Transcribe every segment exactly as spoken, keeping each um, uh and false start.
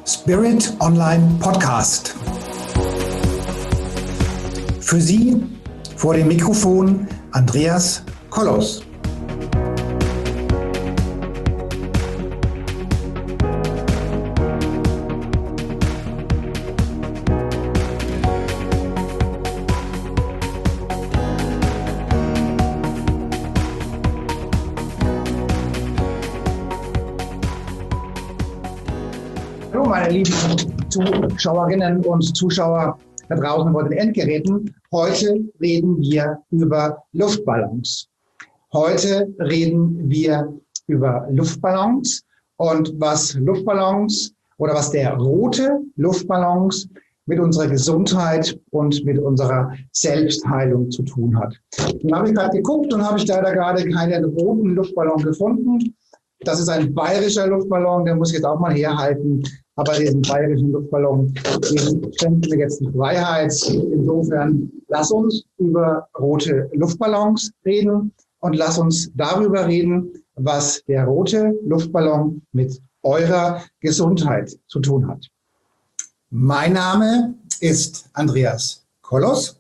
Spirit Online Podcast. Für Sie vor dem Mikrofon Andreas Kollos. Hallo meine lieben Zuschauerinnen und Zuschauer da draußen vor den Endgeräten. Heute reden wir über Luftballons. Heute reden wir über Luftballons und was Luftballons oder was der rote Luftballons mit unserer Gesundheit und mit unserer Selbstheilung zu tun hat. Dann habe ich gerade geguckt und habe ich leider gerade keinen roten Luftballon gefunden. Das ist ein bayerischer Luftballon, der muss ich jetzt auch mal herhalten. Aber diesen bayerischen Luftballon, den schenken wir jetzt die Freiheit. Insofern, lass uns über rote Luftballons reden und lass uns darüber reden, was der rote Luftballon mit eurer Gesundheit zu tun hat. Mein Name ist Andreas Kollos.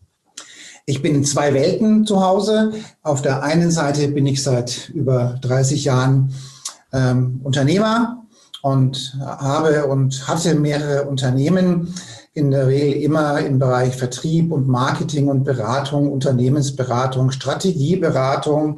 Ich bin in zwei Welten zu Hause. Auf der einen Seite bin ich seit über dreißig Jahren ähm, Unternehmer und habe und hatte mehrere Unternehmen, in der Regel immer im Bereich Vertrieb und Marketing und Beratung, Unternehmensberatung, Strategieberatung,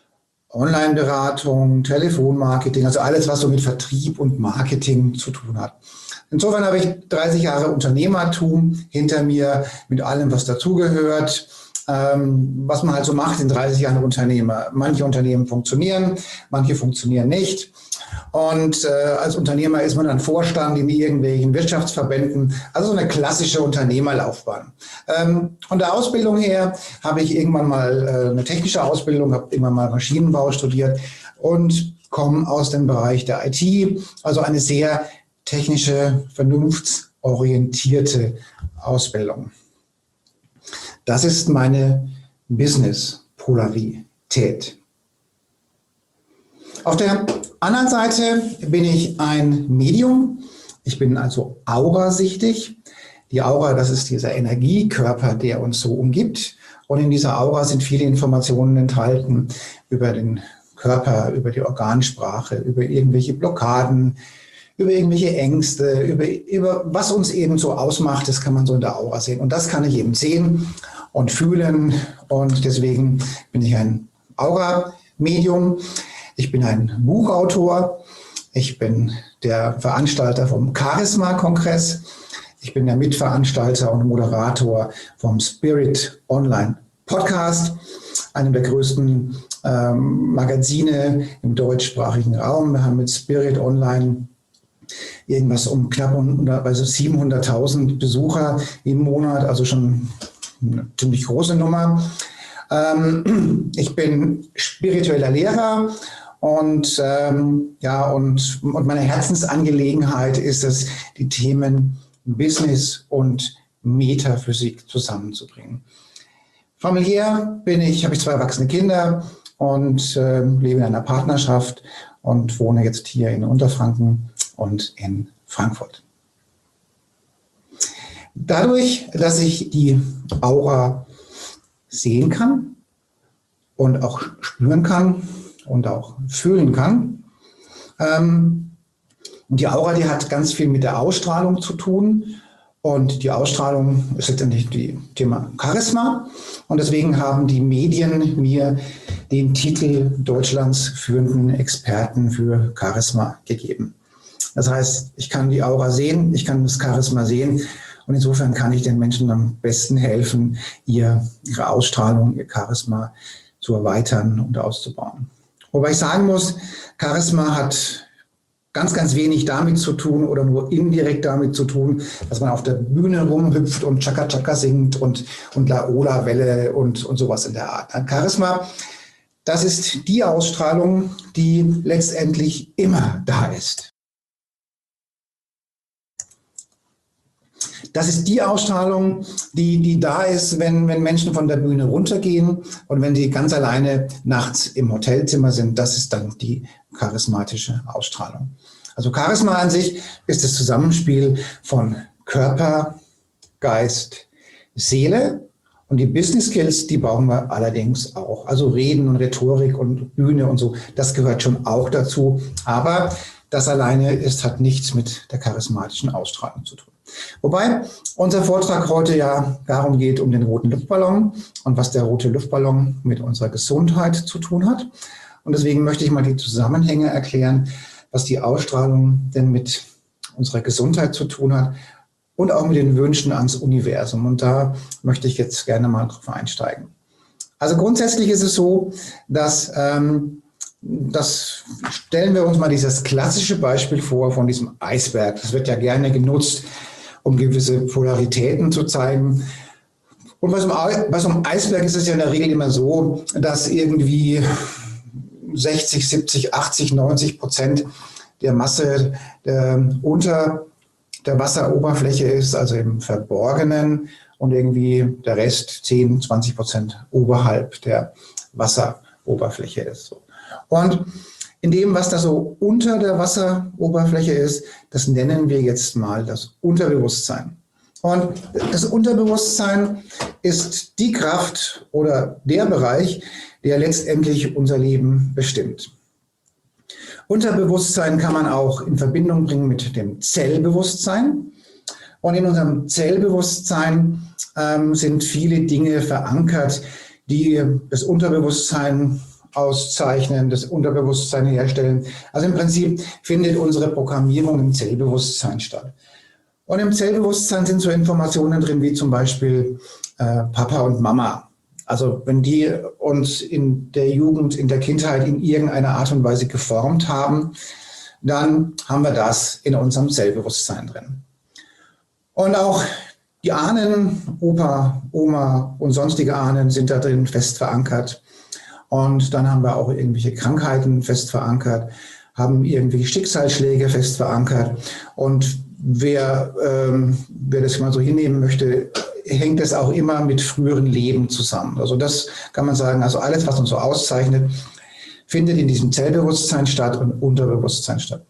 Online-Beratung, Telefonmarketing, also alles, was so mit Vertrieb und Marketing zu tun hat. Insofern habe ich dreißig Jahre Unternehmertum hinter mir mit allem, was dazugehört, ähm, was man halt so macht in dreißig Jahren Unternehmer. Manche Unternehmen funktionieren, manche funktionieren nicht. Und äh, als Unternehmer ist man dann Vorstand in irgendwelchen Wirtschaftsverbänden, also so eine klassische Unternehmerlaufbahn. Ähm, von der Ausbildung her habe ich irgendwann mal äh, eine technische Ausbildung, habe irgendwann mal Maschinenbau studiert und komme aus dem Bereich der I T, also eine sehr technische, vernunftsorientierte Ausbildung. Das ist meine Business-Polarität. Auf der anderen Seite bin ich ein Medium. Ich bin also aurasichtig. Die Aura, das ist dieser Energiekörper, der uns so umgibt. Und in dieser Aura sind viele Informationen enthalten über den Körper, über die Organsprache, über irgendwelche Blockaden, über irgendwelche Ängste, über, über was uns eben so ausmacht. Das kann man so in der Aura sehen. Und das kann ich eben sehen und fühlen. Und deswegen bin ich ein Aura-Medium. Ich bin ein Buchautor, ich bin der Veranstalter vom Charisma-Kongress, ich bin der Mitveranstalter und Moderator vom Spirit Online Podcast, einem der größten ähm, Magazine im deutschsprachigen Raum. Wir haben mit Spirit Online irgendwas um knapp also siebenhunderttausend Besucher im Monat, also schon eine ziemlich große Nummer. Ähm, ich bin spiritueller Lehrer. Und, ähm, ja, und, und meine Herzensangelegenheit ist es, die Themen Business und Metaphysik zusammenzubringen. Familiär bin ich, habe ich zwei erwachsene Kinder und äh, lebe in einer Partnerschaft und wohne jetzt hier in Unterfranken und in Frankfurt. Dadurch, dass ich die Aura sehen kann und auch spüren kann, und auch fühlen kann. Ähm, und die Aura, die hat ganz viel mit der Ausstrahlung zu tun. Und die Ausstrahlung ist letztendlich das Thema Charisma. Und deswegen haben die Medien mir den Titel Deutschlands führenden Experten für Charisma gegeben. Das heißt, ich kann die Aura sehen, ich kann das Charisma sehen. Und insofern kann ich den Menschen am besten helfen, ihr, ihre Ausstrahlung, ihr Charisma zu erweitern und auszubauen. Wobei ich sagen muss, Charisma hat ganz, ganz wenig damit zu tun oder nur indirekt damit zu tun, dass man auf der Bühne rumhüpft und Chaka Chaka singt und, und Laola-Welle und, und sowas in der Art. Charisma, das ist die Ausstrahlung, die letztendlich immer da ist. Das ist die Ausstrahlung, die, die da ist, wenn, wenn Menschen von der Bühne runtergehen und wenn die ganz alleine nachts im Hotelzimmer sind. Das ist dann die charismatische Ausstrahlung. Also Charisma an sich ist das Zusammenspiel von Körper, Geist, Seele. Und die Business Skills, die brauchen wir allerdings auch. Also Reden und Rhetorik und Bühne und so, das gehört schon auch dazu. Aber das alleine ist, hat nichts mit der charismatischen Ausstrahlung zu tun. Wobei unser Vortrag heute ja darum geht, um den roten Luftballon und was der rote Luftballon mit unserer Gesundheit zu tun hat. Und deswegen möchte ich mal die Zusammenhänge erklären, was die Ausstrahlung denn mit unserer Gesundheit zu tun hat. Und auch mit den Wünschen ans Universum. Und da möchte ich jetzt gerne mal drauf einsteigen. Also grundsätzlich ist es so, dass, ähm, das stellen wir uns mal dieses klassische Beispiel vor von diesem Eisberg. Das wird ja gerne genutzt, um gewisse Polaritäten zu zeigen. Und bei so, einem, bei so einem Eisberg ist es ja in der Regel immer so, dass irgendwie sechzig, siebzig, achtzig, neunzig Prozent der Masse der unter der Wasseroberfläche ist, also im Verborgenen, und irgendwie der Rest zehn, zwanzig Prozent oberhalb der Wasseroberfläche ist. Und in dem, was da so unter der Wasseroberfläche ist, das nennen wir jetzt mal das Unterbewusstsein. Und das Unterbewusstsein ist die Kraft oder der Bereich, der letztendlich unser Leben bestimmt. Unterbewusstsein kann man auch in Verbindung bringen mit dem Zellbewusstsein. Und in unserem Zellbewusstsein ähm, sind viele Dinge verankert, die das Unterbewusstsein auszeichnen, das Unterbewusstsein herstellen. Also im Prinzip findet unsere Programmierung im Zellbewusstsein statt. Und im Zellbewusstsein sind so Informationen drin wie zum Beispiel äh, Papa und Mama. Also wenn die uns in der Jugend, in der Kindheit in irgendeiner Art und Weise geformt haben, dann haben wir das in unserem Zellbewusstsein drin. Und auch die Ahnen, Opa, Oma und sonstige Ahnen sind da drin fest verankert. Und dann haben wir auch irgendwelche Krankheiten fest verankert, haben irgendwelche Schicksalsschläge fest verankert. Und wer, ähm, wer das mal so hinnehmen möchte, hängt es auch immer mit früheren Leben zusammen. Also das kann man sagen, also alles, was uns so auszeichnet, findet in diesem Zellbewusstsein statt und Unterbewusstsein statt.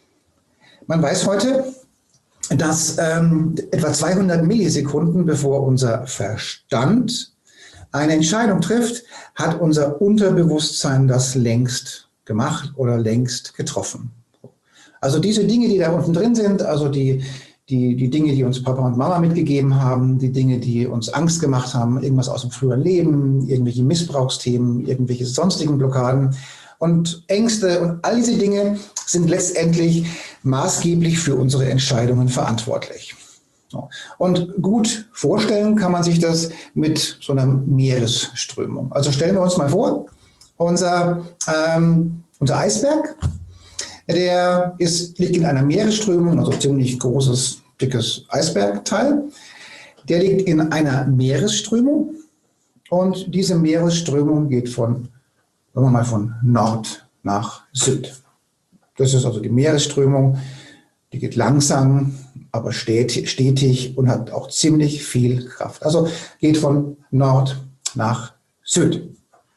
Man weiß heute, dass ähm, etwa zweihundert Millisekunden, bevor unser Verstand eine Entscheidung trifft, hat unser Unterbewusstsein das längst gemacht oder längst getroffen. Also diese Dinge, die da unten drin sind, also die Die, die Dinge, die uns Papa und Mama mitgegeben haben, die Dinge, die uns Angst gemacht haben, irgendwas aus dem früheren Leben, irgendwelche Missbrauchsthemen, irgendwelche sonstigen Blockaden und Ängste und all diese Dinge sind letztendlich maßgeblich für unsere Entscheidungen verantwortlich. So. Und gut vorstellen kann man sich das mit so einer Meeresströmung. Also stellen wir uns mal vor, unser, ähm, unser Eisberg, der ist, liegt in einer Meeresströmung, also ziemlich großes, dickes Eisbergteil. Der liegt in einer Meeresströmung und diese Meeresströmung geht von, sagen wir mal, von Nord nach Süd. Das ist also die Meeresströmung, die geht langsam, aber stetig, stetig und hat auch ziemlich viel Kraft. Also geht von Nord nach Süd.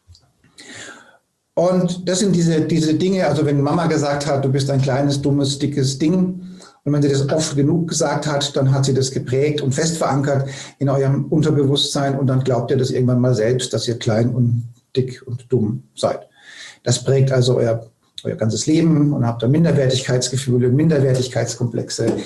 Und das sind diese, diese Dinge, also wenn Mama gesagt hat, du bist ein kleines, dummes, dickes Ding, und wenn sie das oft genug gesagt hat, dann hat sie das geprägt und fest verankert in eurem Unterbewusstsein und dann glaubt ihr das irgendwann mal selbst, dass ihr klein und dick und dumm seid. Das prägt also euer, euer ganzes Leben und habt da Minderwertigkeitsgefühle, Minderwertigkeitskomplexe.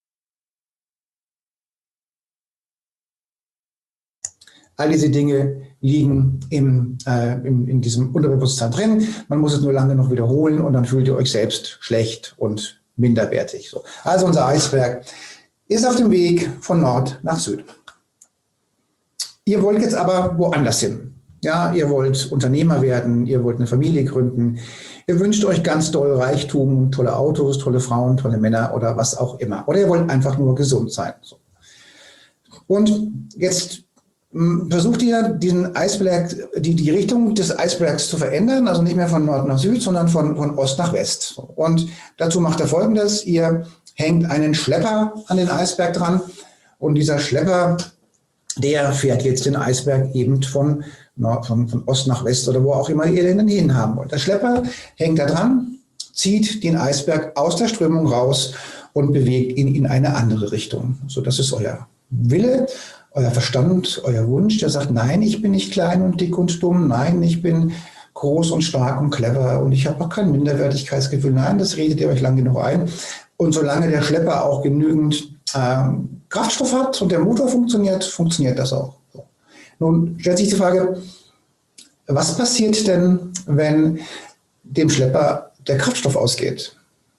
All diese Dinge liegen im, äh, im, in diesem Unterbewusstsein drin. Man muss es nur lange noch wiederholen und dann fühlt ihr euch selbst schlecht und minderwertig. So. Also unser Eisberg ist auf dem Weg von Nord nach Süd. Ihr wollt jetzt aber woanders hin. Ja, ihr wollt Unternehmer werden, ihr wollt eine Familie gründen. Ihr wünscht euch ganz doll Reichtum, tolle Autos, tolle Frauen, tolle Männer oder was auch immer. Oder ihr wollt einfach nur gesund sein. So. Und jetzt versucht ihr, diesen Eisberg, die, die Richtung des Eisbergs zu verändern, also nicht mehr von Nord nach Süd, sondern von, von Ost nach West. Und dazu macht er Folgendes: Ihr hängt einen Schlepper an den Eisberg dran und dieser Schlepper, der fährt jetzt den Eisberg eben von, Nord, von, von Ost nach West oder wo auch immer ihr den hin haben wollt. Der Schlepper hängt da dran, zieht den Eisberg aus der Strömung raus und bewegt ihn in eine andere Richtung. So, das ist euer Wille, euer Verstand, euer Wunsch, der sagt, nein, ich bin nicht klein und dick und dumm, nein, ich bin groß und stark und clever und ich habe auch kein Minderwertigkeitsgefühl. Nein, das redet ihr euch lang genug ein. Und solange der Schlepper auch genügend ähm, Kraftstoff hat und der Motor funktioniert, funktioniert das auch. So. Nun stellt sich die Frage, was passiert denn, wenn dem Schlepper der Kraftstoff ausgeht?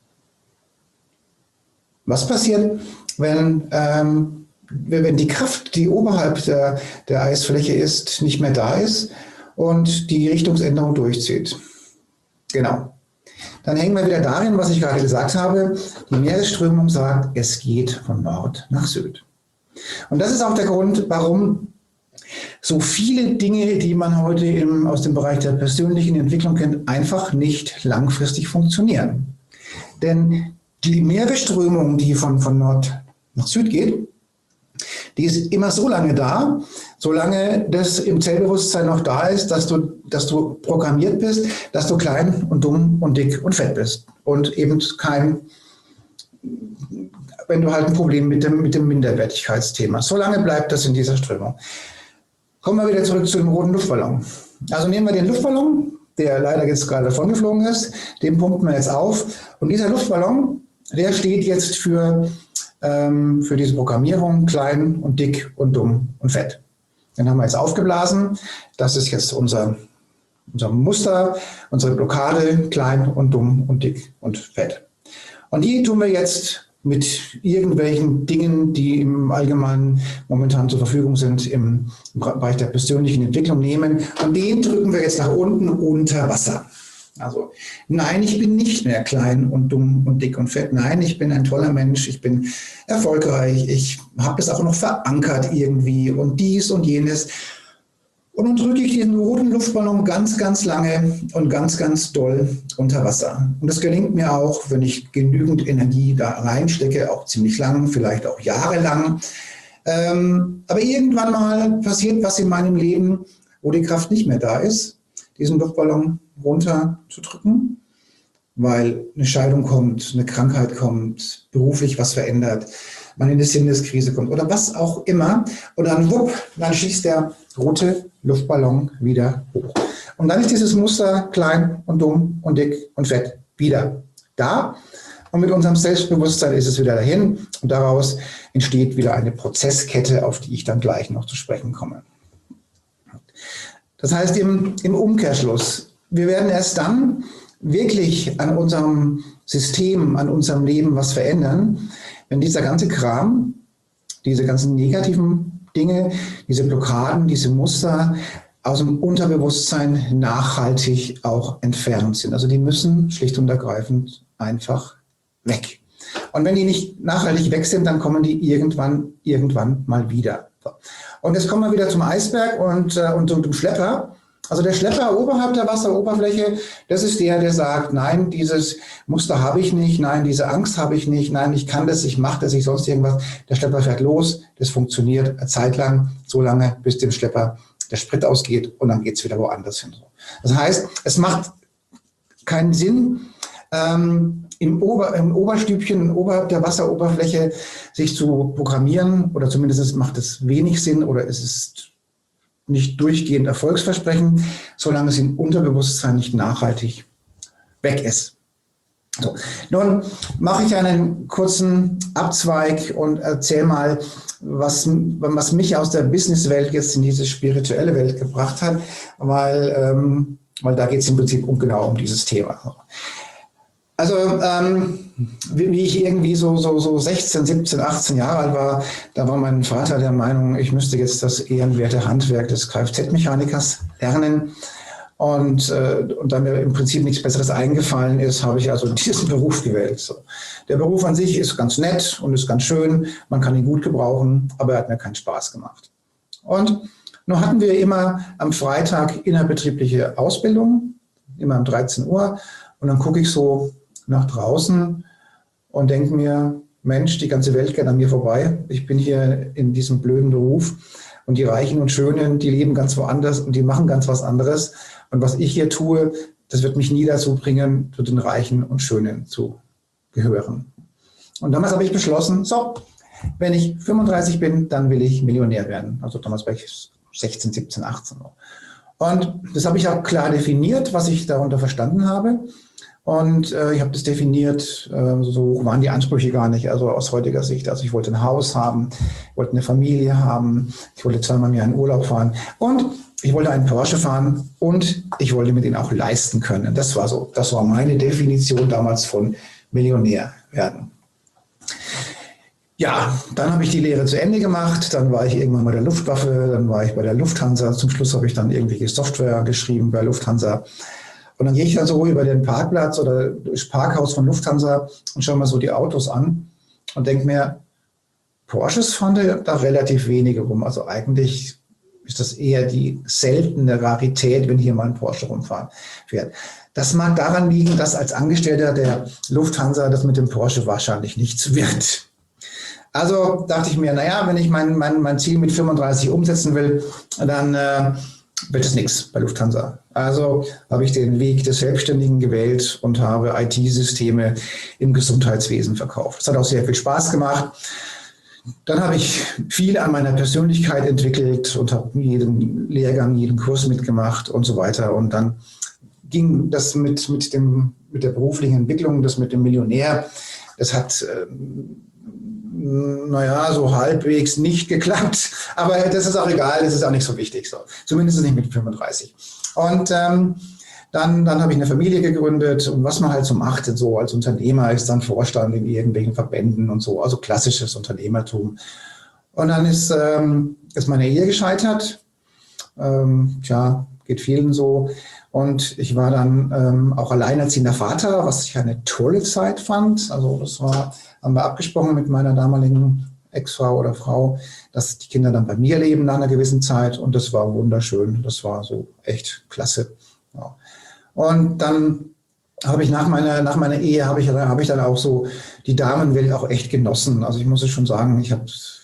Was passiert, wenn, ähm, wenn die Kraft, die oberhalb der, der Eisfläche ist, nicht mehr da ist und die Richtungsänderung durchzieht? Genau. Dann hängen wir wieder darin, was ich gerade gesagt habe. Die Meeresströmung sagt, es geht von Nord nach Süd. Und das ist auch der Grund, warum so viele Dinge, die man heute im, aus dem Bereich der persönlichen Entwicklung kennt, einfach nicht langfristig funktionieren. Denn die Meeresströmung, die von, von Nord nach Süd geht, die ist immer so lange da, solange das im Zellbewusstsein noch da ist, dass du, dass du programmiert bist, dass du klein und dumm und dick und fett bist. Und eben kein, wenn du halt ein Problem mit dem, mit dem Minderwertigkeitsthema. Solange bleibt das in dieser Strömung. Kommen wir wieder zurück zu dem roten Luftballon. Also nehmen wir den Luftballon, der leider jetzt gerade davon geflogen ist, den pumpen wir jetzt auf. Und dieser Luftballon, der steht jetzt für für diese Programmierung, klein und dick und dumm und fett. Den haben wir jetzt aufgeblasen. Das ist jetzt unser, unser Muster, unsere Blockade, klein und dumm und dick und fett. Und die tun wir jetzt mit irgendwelchen Dingen, die im Allgemeinen momentan zur Verfügung sind, im, im Bereich der persönlichen Entwicklung nehmen. Und den drücken wir jetzt nach unten unter Wasser. Also, nein, ich bin nicht mehr klein und dumm und dick und fett. Nein, ich bin ein toller Mensch, ich bin erfolgreich, ich habe es auch noch verankert irgendwie und dies und jenes. Und dann drücke ich diesen roten Luftballon ganz, ganz lange und ganz, ganz doll unter Wasser. Und das gelingt mir auch, wenn ich genügend Energie da reinstecke, auch ziemlich lang, vielleicht auch jahrelang. Ähm, aber irgendwann mal passiert was in meinem Leben, wo die Kraft nicht mehr da ist, diesen Luftballon runter zu drücken, weil eine Scheidung kommt, eine Krankheit kommt, beruflich was verändert, man in eine Sinneskrise kommt oder was auch immer. Und dann wupp, dann schießt der rote Luftballon wieder hoch. Und dann ist dieses Muster klein und dumm und dick und fett wieder da. Und mit unserem Selbstbewusstsein ist es wieder dahin. Und daraus entsteht wieder eine Prozesskette, auf die ich dann gleich noch zu sprechen komme. Das heißt im, im Umkehrschluss, wir werden erst dann wirklich an unserem System, an unserem Leben was verändern, wenn dieser ganze Kram, diese ganzen negativen Dinge, diese Blockaden, diese Muster aus dem Unterbewusstsein nachhaltig auch entfernt sind. Also die müssen schlicht und ergreifend einfach weg. Und wenn die nicht nachhaltig weg sind, dann kommen die irgendwann, irgendwann mal wieder. Und jetzt kommen wir wieder zum Eisberg und, äh, und zum Schlepper. Also der Schlepper oberhalb der Wasseroberfläche, das ist der, der sagt, nein, dieses Muster habe ich nicht, nein, diese Angst habe ich nicht, nein, ich kann das, ich mache das, ich sonst irgendwas. Der Schlepper fährt los, das funktioniert eine Zeit lang, so lange, bis dem Schlepper der Sprit ausgeht und dann geht es wieder woanders hin. Das heißt, es macht keinen Sinn, ähm, im, Ober, im Oberstübchen, oberhalb der Wasseroberfläche sich zu programmieren, oder zumindest macht es wenig Sinn oder es ist nicht durchgehend erfolgsversprechend, solange es im Unterbewusstsein nicht nachhaltig weg ist. So. Nun mache ich einen kurzen Abzweig und erzähle mal, was, was mich aus der Businesswelt jetzt in diese spirituelle Welt gebracht hat, weil, ähm, weil da geht es im Prinzip um, genau um dieses Thema. Also ähm, wie, wie ich irgendwie so, so, so sechzehn, siebzehn, achtzehn Jahre alt war, da war mein Vater der Meinung, ich müsste jetzt das ehrenwerte Handwerk des Kfz-Mechanikers lernen. Und, äh, und da mir im Prinzip nichts Besseres eingefallen ist, habe ich also diesen Beruf gewählt. So. Der Beruf an sich ist ganz nett und ist ganz schön, man kann ihn gut gebrauchen, aber er hat mir keinen Spaß gemacht. Und nun hatten wir immer am Freitag innerbetriebliche Ausbildung, immer um dreizehn Uhr. Und dann gucke ich so nach draußen und denke mir, Mensch, die ganze Welt geht an mir vorbei. Ich bin hier in diesem blöden Beruf und die Reichen und Schönen, die leben ganz woanders und die machen ganz was anderes. Und was ich hier tue, das wird mich nie dazu bringen, zu den Reichen und Schönen zu gehören. Und damals habe ich beschlossen, so, wenn ich fünfunddreißig bin, dann will ich Millionär werden. Also damals war ich sechzehn, siebzehn, achtzehn. Und das habe ich auch klar definiert, was ich darunter verstanden habe. Und äh, ich habe das definiert, äh, so waren die Ansprüche gar nicht, also aus heutiger Sicht. Also ich wollte ein Haus haben, ich wollte eine Familie haben, ich wollte zweimal im Jahr in Urlaub fahren und ich wollte einen Porsche fahren und ich wollte mir den auch leisten können. Das war so, das war meine Definition damals von Millionär werden. Ja, dann habe ich die Lehre zu Ende gemacht, dann war ich irgendwann bei der Luftwaffe, dann war ich bei der Lufthansa, zum Schluss habe ich dann irgendwelche Software geschrieben bei Lufthansa. Und dann gehe ich dann so über den Parkplatz oder das Parkhaus von Lufthansa und schaue mir so die Autos an und denke mir, Porsches fahren da relativ wenige rum. Also eigentlich ist das eher die seltene Rarität, wenn hier mal ein Porsche rumfahren fährt. Das mag daran liegen, dass als Angestellter der Lufthansa das mit dem Porsche wahrscheinlich nichts wird. Also dachte ich mir, naja, wenn ich mein, mein, mein Ziel mit fünfunddreißig umsetzen will, dann äh, wird es nichts bei Lufthansa. Also habe ich den Weg des Selbstständigen gewählt und habe I T-Systeme im Gesundheitswesen verkauft. Das hat auch sehr viel Spaß gemacht. Dann habe ich viel an meiner Persönlichkeit entwickelt und habe jeden Lehrgang, jeden Kurs mitgemacht und so weiter. Und dann ging das mit, mit, dem, mit der beruflichen Entwicklung, das mit dem Millionär, das hat, äh, naja, so halbwegs nicht geklappt. Aber das ist auch egal, das ist auch nicht so wichtig. So. Zumindest nicht mit fünfunddreißig. Und ähm, dann, dann habe ich eine Familie gegründet und was man halt so macht, so als Unternehmer, ist dann Vorstand in irgendwelchen Verbänden und so, also klassisches Unternehmertum. Und dann ist, ähm, ist meine Ehe gescheitert. Ähm, tja, geht vielen so. Und ich war dann ähm, auch alleinerziehender Vater, was ich eine tolle Zeit fand. Also das war, haben wir abgesprochen mit meiner damaligen Ex-Frau oder Frau, dass die Kinder dann bei mir leben nach einer gewissen Zeit. Und das war wunderschön. Das war so echt klasse. Ja. Und dann habe ich nach meiner, nach meiner Ehe, habe ich, habe ich dann auch so die Damenwelt auch echt genossen. Also ich muss es schon sagen, ich hab,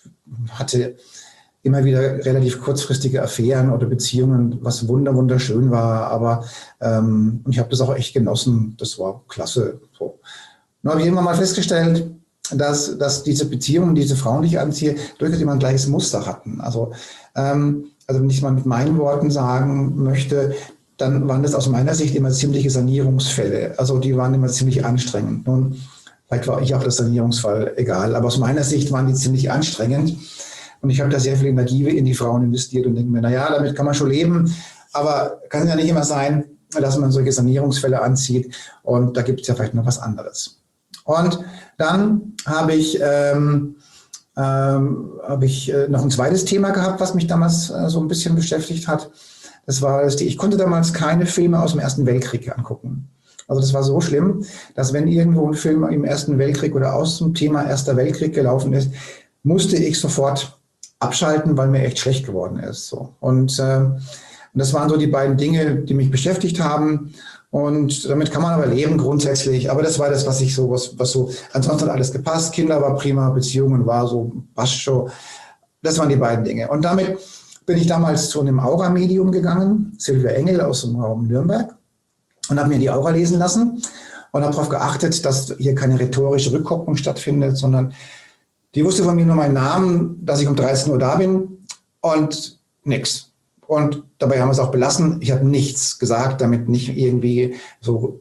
hatte immer wieder relativ kurzfristige Affären oder Beziehungen, was wunder wunderschön war, aber ähm, ich habe das auch echt genossen. Das war klasse. So. Dann habe ich irgendwann mal festgestellt, dass, dass diese Beziehungen, diese Frauen, die ich anziehe, durchaus immer ein gleiches Muster hatten. Also, ähm, also wenn ich mal mit meinen Worten sagen möchte, dann waren das aus meiner Sicht immer ziemliche Sanierungsfälle. Also die waren immer ziemlich anstrengend. Nun, vielleicht war ich auch der Sanierungsfall, egal, aber aus meiner Sicht waren die ziemlich anstrengend. Und ich habe da sehr viel Energie in die Frauen investiert und denke mir, naja, damit kann man schon leben, aber kann ja nicht immer sein, dass man solche Sanierungsfälle anzieht und da gibt es ja vielleicht noch was anderes. Und dann habe ich, ähm, ähm, habe ich äh, noch ein zweites Thema gehabt, was mich damals äh, so ein bisschen beschäftigt hat. Das war, dass die, ich konnte damals keine Filme aus dem Ersten Weltkrieg angucken. Also das war so schlimm, dass wenn irgendwo ein Film im Ersten Weltkrieg oder aus dem Thema Erster Weltkrieg gelaufen ist, musste ich sofort abschalten, weil mir echt schlecht geworden ist. So. Und, äh, und das waren so die beiden Dinge, die mich beschäftigt haben. Und damit kann man aber leben grundsätzlich. Aber das war das, was ich so, was, was so, ansonsten hat alles gepasst. Kinder war prima, Beziehungen war so, passt schon. Das waren die beiden Dinge. Und damit bin ich damals zu einem Aura-Medium gegangen, Silvia Engel aus dem Raum Nürnberg, und habe mir die Aura lesen lassen und habe darauf geachtet, dass hier keine rhetorische Rückkopplung stattfindet, sondern die wusste von mir nur meinen Namen, dass ich um dreizehn Uhr da bin und nix. Und dabei haben wir es auch belassen. Ich habe nichts gesagt, damit nicht irgendwie so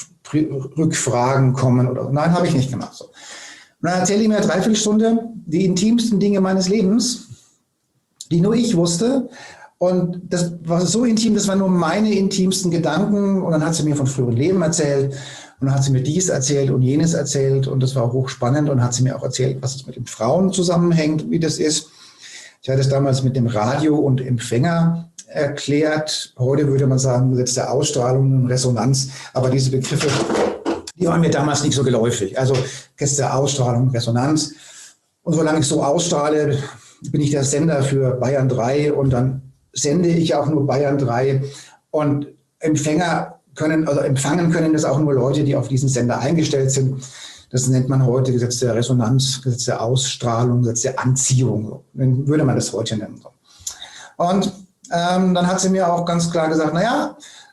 Rückfragen kommen oder nein, habe ich nicht gemacht. So. Und dann erzähle ich mir eine Dreiviertelstunde die intimsten Dinge meines Lebens, die nur ich wusste. Und das war so intim, das waren nur meine intimsten Gedanken. Und dann hat sie mir von früheren Leben erzählt. Und dann hat sie mir dies erzählt und jenes erzählt. Und das war hochspannend. Und hat sie mir auch erzählt, was es mit den Frauen zusammenhängt, wie das ist. Ich hatte es damals mit dem Radio und Empfänger erklärt. Heute würde man sagen, Gesetz der Ausstrahlung und Resonanz. Aber diese Begriffe, die waren mir damals nicht so geläufig. Also Gesetz der Ausstrahlung, Resonanz. Und solange ich so ausstrahle, bin ich der Sender für Bayern drei. Und dann sende ich auch nur Bayern drei. Und Empfänger können, also empfangen können das auch nur Leute, die auf diesen Sender eingestellt sind. Das nennt man heute Gesetz der Resonanz, Gesetz der Ausstrahlung, Gesetz der Anziehung. Dann würde man das heute nennen. Und ähm, dann hat sie mir auch ganz klar gesagt, naja,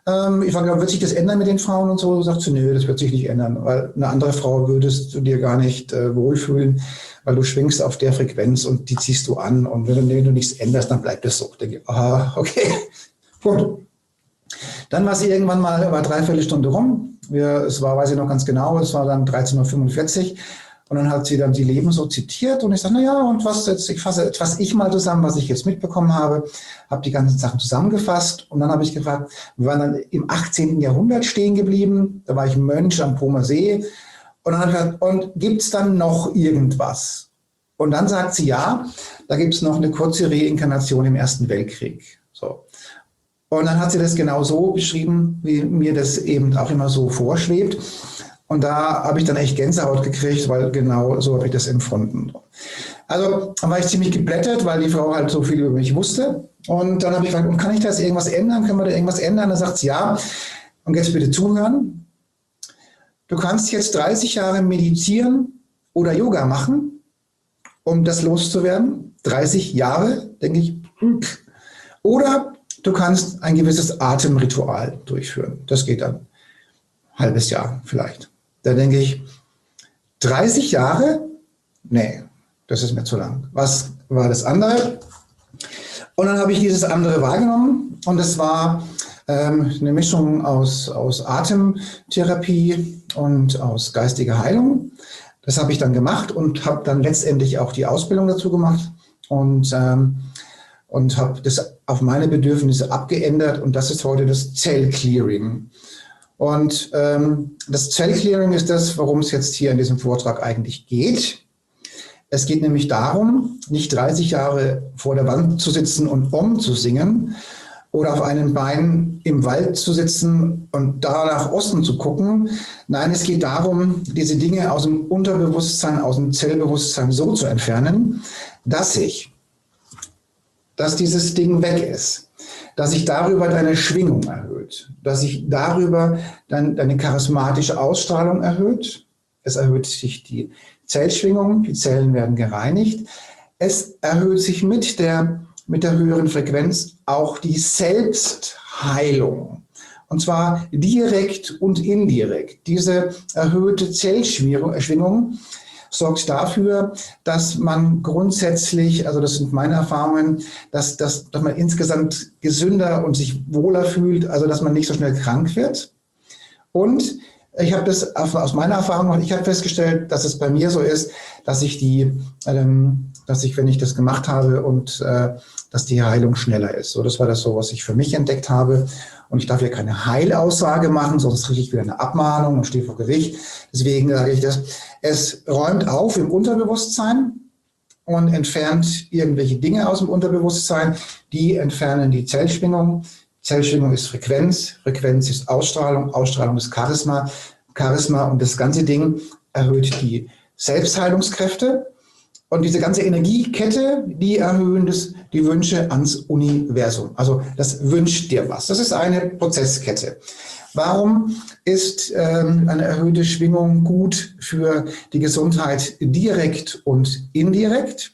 Ähm, ich frage, wird sich das ändern mit den Frauen und so? Sagt sie, nö, das wird sich nicht ändern, weil eine andere Frau würdest du dir gar nicht äh, wohlfühlen, weil du schwingst auf der Frequenz und die ziehst du an und wenn, wenn du nichts änderst, dann bleibt es so. Ich denke, aha, okay, gut. Dann war sie irgendwann mal über dreiviertel Stunde rum. Wir, es war, weiß ich noch ganz genau, es war dann dreizehn Uhr fünfundvierzig. Und dann hat sie dann die Leben so zitiert und ich sage, na ja, und was jetzt, ich fasse, fasse ich mal zusammen, was ich jetzt mitbekommen habe, habe die ganzen Sachen zusammengefasst und dann habe ich gefragt, wir waren dann im achtzehnten Jahrhundert stehen geblieben, da war ich Mönch am Bromer See und dann habe ich gesagt, und gibt es dann noch irgendwas? Und dann sagt sie, ja, da gibt es noch eine kurze Reinkarnation im Ersten Weltkrieg. So. Und dann hat sie das genau so beschrieben, wie mir das eben auch immer so vorschwebt. Und da habe ich dann echt Gänsehaut gekriegt, weil genau so habe ich das empfunden. Also dann war ich ziemlich geblättert, weil die Frau halt so viel über mich wusste. Und dann habe ich gefragt, und kann ich das irgendwas ändern? Können wir da irgendwas ändern? Dann sagt sie, ja. Und jetzt bitte zuhören. Du kannst jetzt dreißig Jahre meditieren oder Yoga machen, um das loszuwerden. dreißig Jahre, denke ich. Oder du kannst ein gewisses Atemritual durchführen. Das geht dann ein halbes Jahr vielleicht. Da denke ich, dreißig Jahre? Nee, das ist mir zu lang. Was war das andere? Und dann habe ich dieses andere wahrgenommen und es war ähm, eine Mischung aus, aus Atemtherapie und aus geistiger Heilung. Das habe ich dann gemacht und habe dann letztendlich auch die Ausbildung dazu gemacht und, ähm, und habe das auf meine Bedürfnisse abgeändert und das ist heute das Zellclearing. Und ähm, das Zellclearing ist das, worum es jetzt hier in diesem Vortrag eigentlich geht. Es geht nämlich darum, nicht dreißig Jahre vor der Wand zu sitzen und Om zu singen oder auf einem Bein im Wald zu sitzen und da nach Osten zu gucken. Nein, es geht darum, diese Dinge aus dem Unterbewusstsein, aus dem Zellbewusstsein so zu entfernen, dass ich, dass dieses Ding weg ist. Dass sich darüber deine Schwingung erhöht, dass sich darüber dein, deine charismatische Ausstrahlung erhöht. Es erhöht sich die Zellschwingung, die Zellen werden gereinigt. Es erhöht sich mit der, mit der höheren Frequenz auch die Selbstheilung. Und zwar direkt und indirekt. Diese erhöhte Zellschwingung sorgt dafür, dass man grundsätzlich, also das sind meine Erfahrungen, dass, dass, dass man insgesamt gesünder und sich wohler fühlt, also dass man nicht so schnell krank wird. Und ich habe das aus meiner Erfahrung, ich habe festgestellt, dass es bei mir so ist, dass ich die, ähm, dass ich, wenn ich das gemacht habe und äh, dass die Heilung schneller ist. So, das war das so, was ich für mich entdeckt habe. Und ich darf ja keine Heilaussage machen, sonst kriege ich wieder eine Abmahnung und stehe vor Gericht. Deswegen sage ich das. Es räumt auf im Unterbewusstsein und entfernt irgendwelche Dinge aus dem Unterbewusstsein. Die entfernen die Zellschwingung. Zellschwingung ist Frequenz. Frequenz ist Ausstrahlung. Ausstrahlung ist Charisma. Charisma und das ganze Ding erhöht die Selbstheilungskräfte. Und diese ganze Energiekette, die erhöhen das, die Wünsche ans Universum. Also das wünscht dir was. Das ist eine Prozesskette. Warum ist ähm, eine erhöhte Schwingung gut für die Gesundheit direkt und indirekt?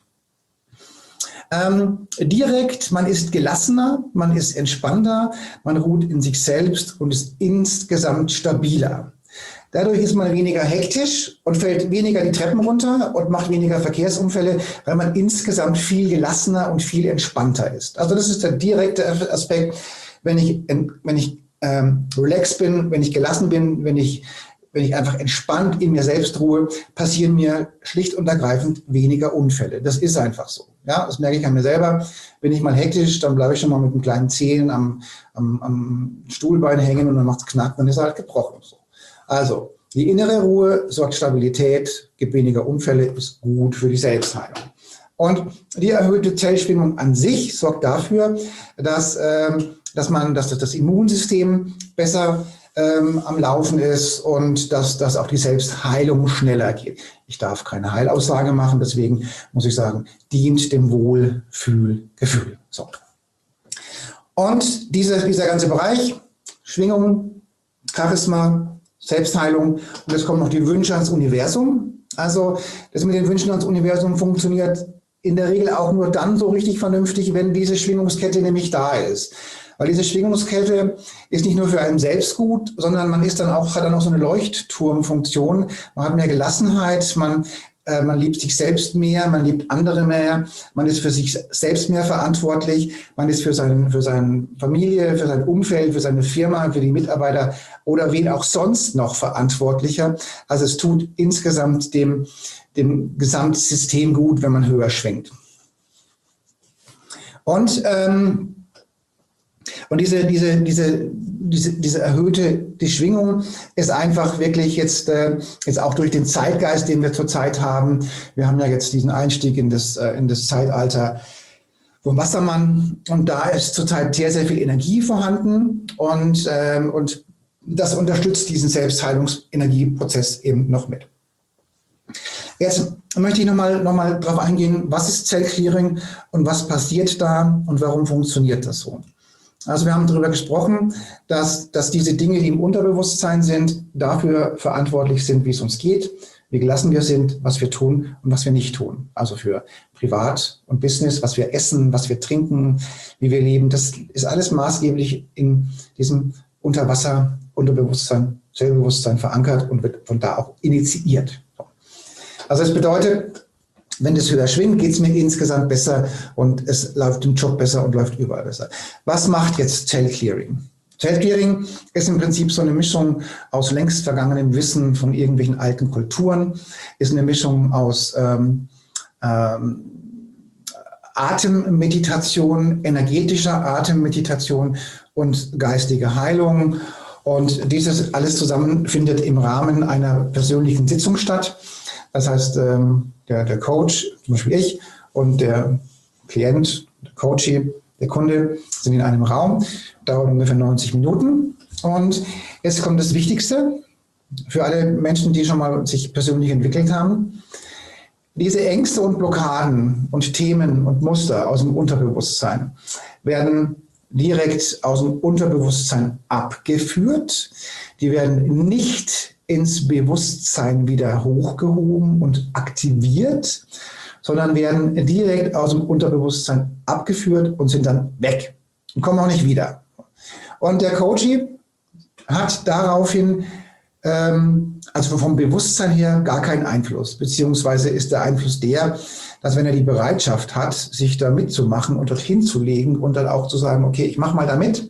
Ähm, direkt, man ist gelassener, man ist entspannter, man ruht in sich selbst und ist insgesamt stabiler. Dadurch ist man weniger hektisch und fällt weniger die Treppen runter und macht weniger Verkehrsunfälle, weil man insgesamt viel gelassener und viel entspannter ist. Also das ist der direkte Aspekt. Wenn ich, wenn ich ähm, relaxed bin, wenn ich gelassen bin, wenn ich, wenn ich einfach entspannt in mir selbst ruhe, passieren mir schlicht und ergreifend weniger Unfälle. Das ist einfach so. Ja, das merke ich an mir selber. Bin ich mal hektisch, dann bleibe ich schon mal mit einem kleinen Zehen am, am, am Stuhlbein hängen und dann macht es knack, dann ist er halt gebrochen. So. Also, die innere Ruhe sorgt Stabilität, gibt weniger Unfälle, ist gut für die Selbstheilung. Und die erhöhte Zellschwingung an sich sorgt dafür, dass, ähm, dass, man, dass das Immunsystem besser ähm, am Laufen ist und dass, dass auch die Selbstheilung schneller geht. Ich darf keine Heilaussage machen, deswegen muss ich sagen, dient dem Wohlfühlgefühl. So. Und diese, dieser ganze Bereich, Schwingung, Charisma, Selbstheilung und jetzt kommen noch die Wünsche ans Universum. Also das mit den Wünschen ans Universum funktioniert in der Regel auch nur dann so richtig vernünftig, wenn diese Schwingungskette nämlich da ist. Weil diese Schwingungskälte ist nicht nur für einen selbst gut, sondern man ist dann auch, hat dann auch so eine Leuchtturmfunktion. Man hat mehr Gelassenheit, man, äh, man liebt sich selbst mehr, man liebt andere mehr, man ist für sich selbst mehr verantwortlich, man ist für, sein, für seine Familie, für sein Umfeld, für seine Firma, für die Mitarbeiter oder wen auch sonst noch verantwortlicher. Also es tut insgesamt dem, dem Gesamtsystem gut, wenn man höher schwingt. Und, ähm, und diese, diese, diese, diese, diese erhöhte die Schwingung ist einfach wirklich jetzt, äh, jetzt auch durch den Zeitgeist, den wir zurzeit haben. Wir haben ja jetzt diesen Einstieg in das, äh, in das Zeitalter vom Wassermann. Und da ist zurzeit sehr, sehr viel Energie vorhanden. Und, ähm, und das unterstützt diesen Selbstheilungsenergieprozess eben noch mit. Jetzt möchte ich nochmal noch mal darauf eingehen, was ist Zellclearing und was passiert da und warum funktioniert das so. Also wir haben darüber gesprochen, dass, dass diese Dinge, die im Unterbewusstsein sind, dafür verantwortlich sind, wie es uns geht, wie gelassen wir sind, was wir tun und was wir nicht tun. Also für Privat und Business, was wir essen, was wir trinken, wie wir leben. Das ist alles maßgeblich in diesem Unterwasser-Unterbewusstsein, Zellbewusstsein verankert und wird von da auch initiiert. Also es bedeutet, wenn das höher schwingt, geht es mir insgesamt besser und es läuft im Job besser und läuft überall besser. Was macht jetzt Zellclearing? Zellclearing ist im Prinzip so eine Mischung aus längst vergangenem Wissen von irgendwelchen alten Kulturen, ist eine Mischung aus ähm, ähm, Atemmeditation, energetischer Atemmeditation und geistige Heilung. Und dieses alles zusammen findet im Rahmen einer persönlichen Sitzung statt. Das heißt, der, der Coach, zum Beispiel ich, und der Klient, der Coachee, der Kunde sind in einem Raum, dauert ungefähr neunzig Minuten. Und jetzt kommt das Wichtigste für alle Menschen, die schon mal sich persönlich entwickelt haben. Diese Ängste und Blockaden und Themen und Muster aus dem Unterbewusstsein werden direkt aus dem Unterbewusstsein abgeführt. Die werden nicht ins Bewusstsein wieder hochgehoben und aktiviert, sondern werden direkt aus dem Unterbewusstsein abgeführt und sind dann weg und kommen auch nicht wieder. Und der Coachee hat daraufhin, ähm, also vom Bewusstsein her, gar keinen Einfluss, beziehungsweise ist der Einfluss der, dass wenn er die Bereitschaft hat, sich da mitzumachen und dorthin zu legen und dann auch zu sagen, okay, ich mache mal da mit,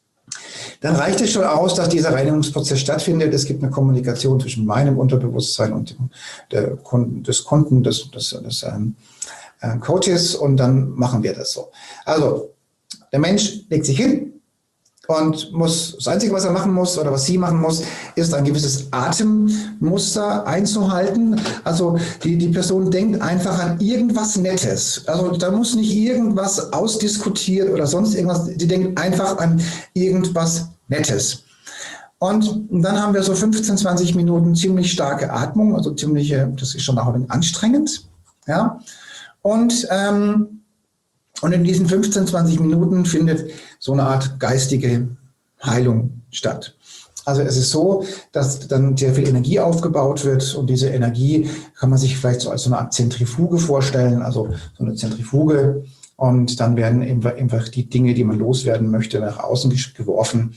dann reicht es schon aus, dass dieser Reinigungsprozess stattfindet. Es gibt eine Kommunikation zwischen meinem Unterbewusstsein und dem der Kunden, des Kunden, des, des, des ähm, äh, Coaches und dann machen wir das so. Also der Mensch legt sich hin und muss, das Einzige, was er machen muss oder was sie machen muss, ist ein gewisses Atemmuster einzuhalten. Also die, die Person denkt einfach an irgendwas Nettes. Also da muss nicht irgendwas ausdiskutiert oder sonst irgendwas. Die denkt einfach an irgendwas Nettes. Und dann haben wir so fünfzehn, zwanzig Minuten ziemlich starke Atmung, also ziemliche, das ist schon auch ein bisschen anstrengend. Ja? Und ähm, Und in diesen fünfzehn, zwanzig Minuten findet so eine Art geistige Heilung statt. Also es ist so, dass dann sehr viel Energie aufgebaut wird und diese Energie kann man sich vielleicht so als so eine Art Zentrifuge vorstellen, also so eine Zentrifuge und dann werden einfach die Dinge, die man loswerden möchte, nach außen geworfen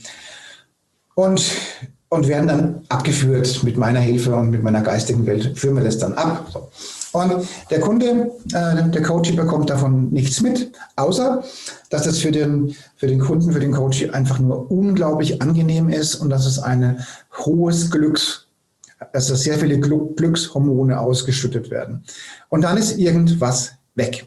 und, und werden dann abgeführt mit meiner Hilfe und mit meiner geistigen Welt, führen wir das dann ab. So. Und der Kunde, äh, der Coach bekommt davon nichts mit, außer dass es für den, für den Kunden, für den Coach einfach nur unglaublich angenehm ist und dass es ein hohes Glücks, dass es sehr viele Glückshormone ausgeschüttet werden. Und dann ist irgendwas weg.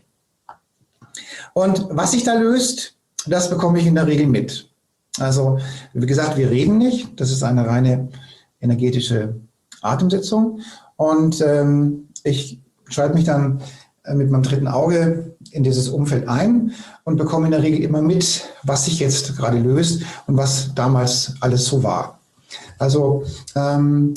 Und was sich da löst, das bekomme ich in der Regel mit. Also, wie gesagt, wir reden nicht, das ist eine reine energetische Atemsitzung und ähm, ich schalte mich dann mit meinem dritten Auge in dieses Umfeld ein und bekomme in der Regel immer mit, was sich jetzt gerade löst und was damals alles so war. Also ähm,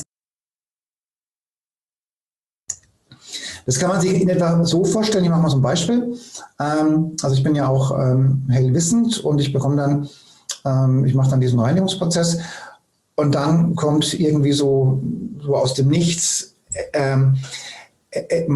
das kann man sich in etwa so vorstellen, ich mache mal so ein Beispiel. Ähm, also ich bin ja auch ähm, hellwissend und ich bekomme dann, ähm, ich mache dann diesen Reinigungsprozess und dann kommt irgendwie so, so aus dem Nichts, ähm,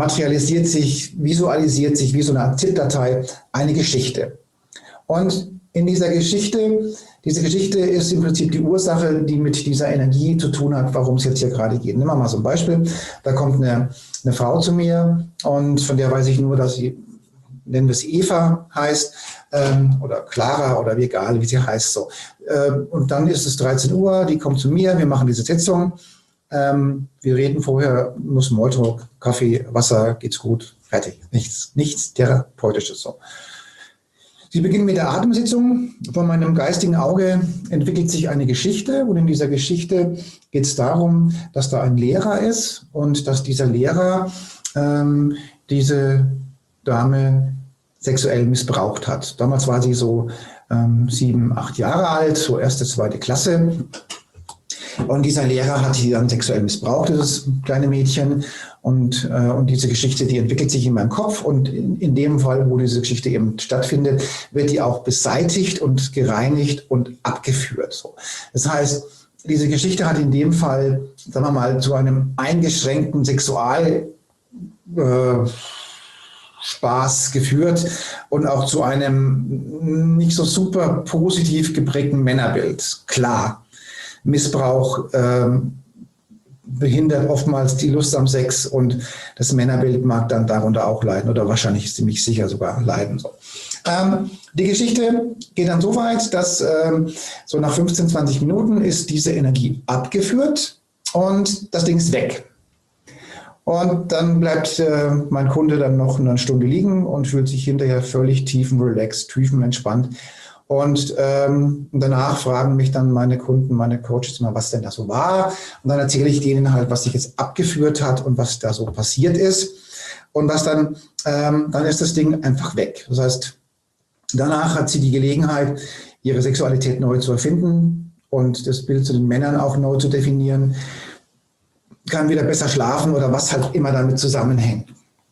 materialisiert sich, visualisiert sich wie so eine Art Z I P-Datei eine Geschichte. Und in dieser Geschichte, diese Geschichte ist im Prinzip die Ursache, die mit dieser Energie zu tun hat, warum es jetzt hier gerade geht. Nehmen wir mal so ein Beispiel. Da kommt eine, eine Frau zu mir und von der weiß ich nur, dass sie, nennen wir es Eva heißt, ähm, oder Clara oder wie egal, wie sie heißt. So. Ähm, und dann ist es dreizehn Uhr, die kommt zu mir, wir machen diese Sitzung. Ähm, wir reden vorher, nur Smalltalk, Kaffee, Wasser, geht's gut, fertig. Nichts, nichts Therapeutisches. So. Sie beginnen mit der Atemsitzung. Von meinem geistigen Auge entwickelt sich eine Geschichte und in dieser Geschichte geht es darum, dass da ein Lehrer ist und dass dieser Lehrer ähm, diese Dame sexuell missbraucht hat. Damals war sie so ähm, sieben, acht Jahre alt, so erste, zweite Klasse. Und dieser Lehrer hat sie dann sexuell missbraucht, dieses kleine Mädchen. Und, äh, und diese Geschichte, die entwickelt sich in meinem Kopf. Und in, in dem Fall, wo diese Geschichte eben stattfindet, wird die auch beseitigt und gereinigt und abgeführt. So. Das heißt, diese Geschichte hat in dem Fall, sagen wir mal, zu einem eingeschränkten Sexual äh, Spaß geführt und auch zu einem nicht so super positiv geprägten Männerbild. Klar. Missbrauch ähm, behindert oftmals die Lust am Sex und das Männerbild mag dann darunter auch leiden oder wahrscheinlich ziemlich sicher sogar leiden. So. Ähm, die Geschichte geht dann so weit, dass ähm, so nach fünfzehn, zwanzig Minuten ist diese Energie abgeführt und das Ding ist weg. Und dann bleibt äh, mein Kunde dann noch eine Stunde liegen und fühlt sich hinterher völlig tiefenrelaxed, tiefenentspannt. Und ähm, danach fragen mich dann meine Kunden, meine Coaches mal, was denn da so war. Und dann erzähle ich denen halt, was sich jetzt abgeführt hat und was da so passiert ist. Und was dann, ähm, dann ist das Ding einfach weg. Das heißt, danach hat sie die Gelegenheit, ihre Sexualität neu zu erfinden und das Bild zu den Männern auch neu zu definieren, kann wieder besser schlafen oder was halt immer damit zusammenhängt.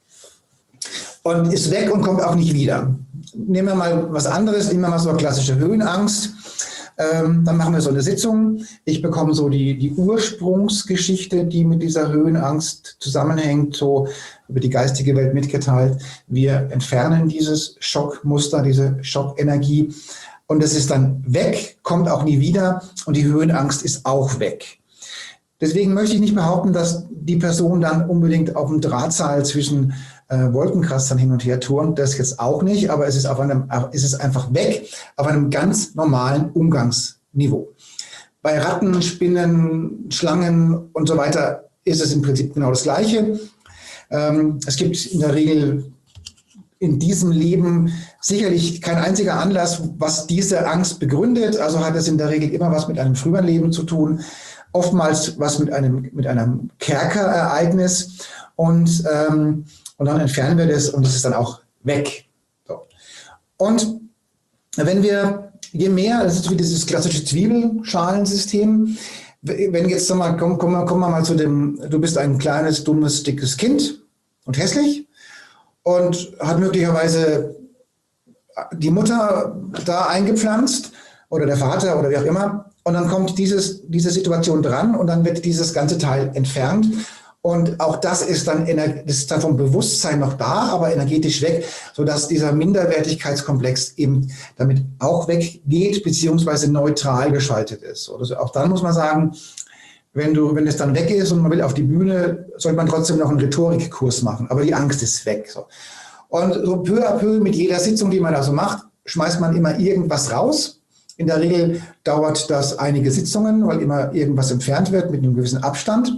Und ist weg und kommt auch nicht wieder. Nehmen wir mal was anderes, nehmen wir mal so eine klassische Höhenangst. Ähm, dann machen wir so eine Sitzung. Ich bekomme so die, die Ursprungsgeschichte, die mit dieser Höhenangst zusammenhängt, so über die geistige Welt mitgeteilt. Wir entfernen dieses Schockmuster, diese Schockenergie und es ist dann weg, kommt auch nie wieder und die Höhenangst ist auch weg. Deswegen möchte ich nicht behaupten, dass die Person dann unbedingt auf dem Drahtseil zwischen äh, Wolkenkratzern hin und her turnt. Das jetzt auch nicht, aber es ist, auf einem, es ist einfach weg, auf einem ganz normalen Umgangsniveau. Bei Ratten, Spinnen, Schlangen und so weiter ist es im Prinzip genau das Gleiche. Ähm, es gibt in der Regel in diesem Leben sicherlich kein einziger Anlass, was diese Angst begründet. Also hat es in der Regel immer was mit einem früheren Leben zu tun. Oftmals was mit einem, mit einem Kerkerereignis und, ähm, und dann entfernen wir das und es ist dann auch weg. So. Und wenn wir, je mehr, das ist wie dieses klassische Zwiebelschalensystem, wenn jetzt, sag mal, komm, komm, komm mal zu dem, du bist ein kleines, dummes, dickes Kind und hässlich und hat möglicherweise die Mutter da eingepflanzt oder der Vater oder wie auch immer. Und dann kommt dieses, diese Situation dran und dann wird dieses ganze Teil entfernt. Und auch das ist dann, das ist dann vom Bewusstsein noch da, aber energetisch weg, sodass dieser Minderwertigkeitskomplex eben damit auch weggeht, beziehungsweise neutral geschaltet ist. Also auch dann muss man sagen, wenn du, wenn es dann weg ist und man will auf die Bühne, sollte man trotzdem noch einen Rhetorikkurs machen. Aber die Angst ist weg. So. Und so peu à peu mit jeder Sitzung, die man da so macht, schmeißt man immer irgendwas raus. In der Regel dauert das einige Sitzungen, weil immer irgendwas entfernt wird mit einem gewissen Abstand.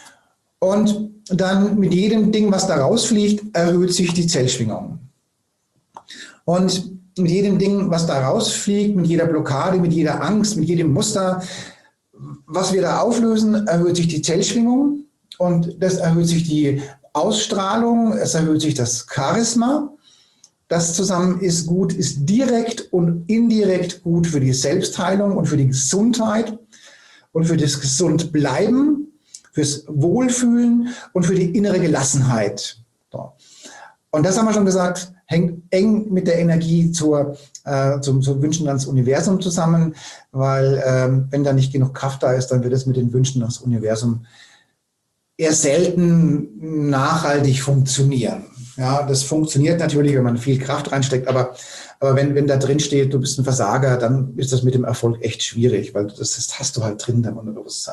Und dann mit jedem Ding, was da rausfliegt, erhöht sich die Zellschwingung. Und mit jedem Ding, was da rausfliegt, mit jeder Blockade, mit jeder Angst, mit jedem Muster, was wir da auflösen, erhöht sich die Zellschwingung und das erhöht sich die Ausstrahlung, es erhöht sich das Charisma. Das zusammen ist gut, ist direkt und indirekt gut für die Selbstheilung und für die Gesundheit und für das Gesundbleiben, fürs Wohlfühlen und für die innere Gelassenheit. So. Und das haben wir schon gesagt, hängt eng mit der Energie zur, äh, zum, zum Wünschen ans Universum zusammen, weil ähm, wenn da nicht genug Kraft da ist, dann wird es mit den Wünschen ans Universum eher selten nachhaltig funktionieren. Ja, das funktioniert natürlich, wenn man viel Kraft reinsteckt, aber Aber wenn, wenn da drin steht, du bist ein Versager, dann ist das mit dem Erfolg echt schwierig, weil das, das hast du halt drin im Unterbewusstsein.